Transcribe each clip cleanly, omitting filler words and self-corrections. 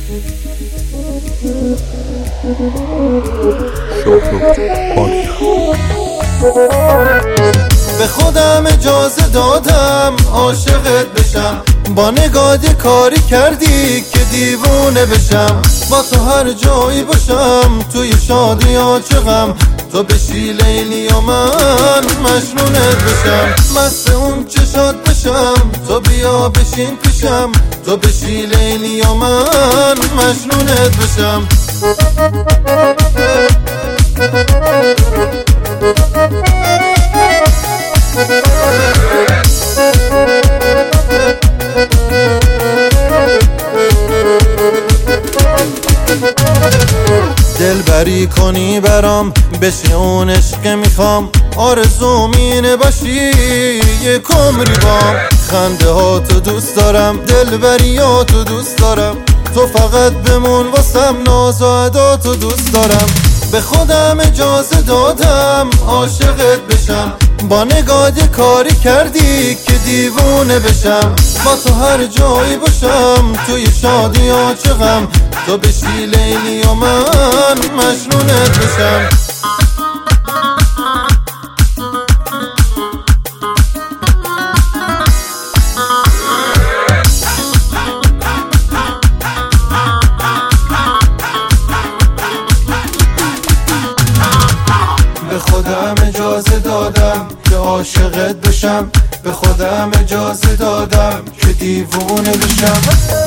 به خودم اجازه دادم عاشقت بشم، با نگاه کاری کردی که دیوونه بشم. با تو هر جایی باشم، توی شادی یا چه غم، تو بشی لیلی و من مجنونت بشم. مست اون چشات بشم، تو بیا بشین پیشم، تو بشی لیلی و من مجنونت بشم. دلبری کنی برام، بشی اون عشق میخوام، آرزوم اینه باشی یک عمری بام. خنده ها تو دوست دارم، دلبری ها تو دوست دارم، تو فقط بمون واسم، ناز و ادا تو دوست دارم. به خودم اجازه دادم عاشقت بشم، با نگاه کاری کردی که دیوونه بشم. با تو هر جایی باشم، توی شادی یا چه غم، تو بشی لیلی و من مجنونت بشم. به خودم اجازه دادم که عاشقت بشم، به خودم اجازه دادم که دیوونه بشم.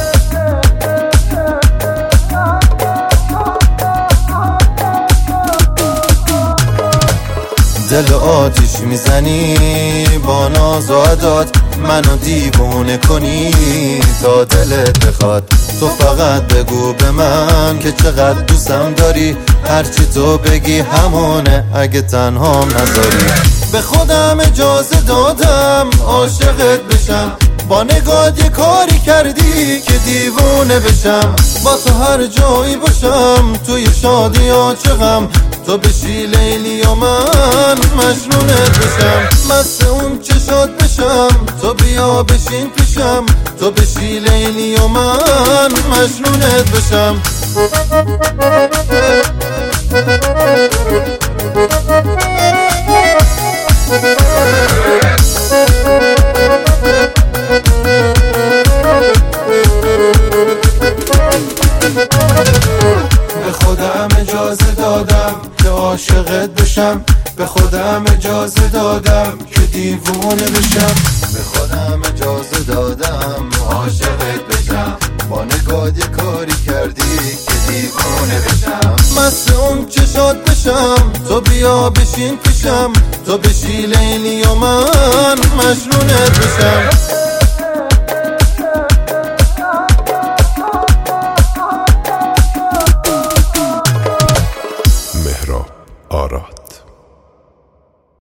دل آتیش میزنی با ناز و عداد، منو دیوونه کنی تا دلت بخواد. تو فقط بگو به من که چقدر دوستم داری، هرچی تو بگی همونه اگه تنهام نذاری. به خودم اجازه دادم عاشقت بشم، با نگاه کاری کردی که دیوونه بشم. با تو هر جایی باشم، توی شادی یا چه غم، تو بشی لیلی و من مجنونت بشم. مست اون چشات بشم، تو بیا بشین پیشم، تو بشی لیلی و من مجنونت بشم. به خودم اجازه دادم که عاشقت بشم، به خودم اجازه دادم که دیوونه بشم. به خودم اجازه دادم عاشقت بشم، با نگاه کاری کردی که دیوونه بشم. مست اون چشات بشم، تو بیا بشین پیشم، تو بشی لیلی و من مجنونت بشم.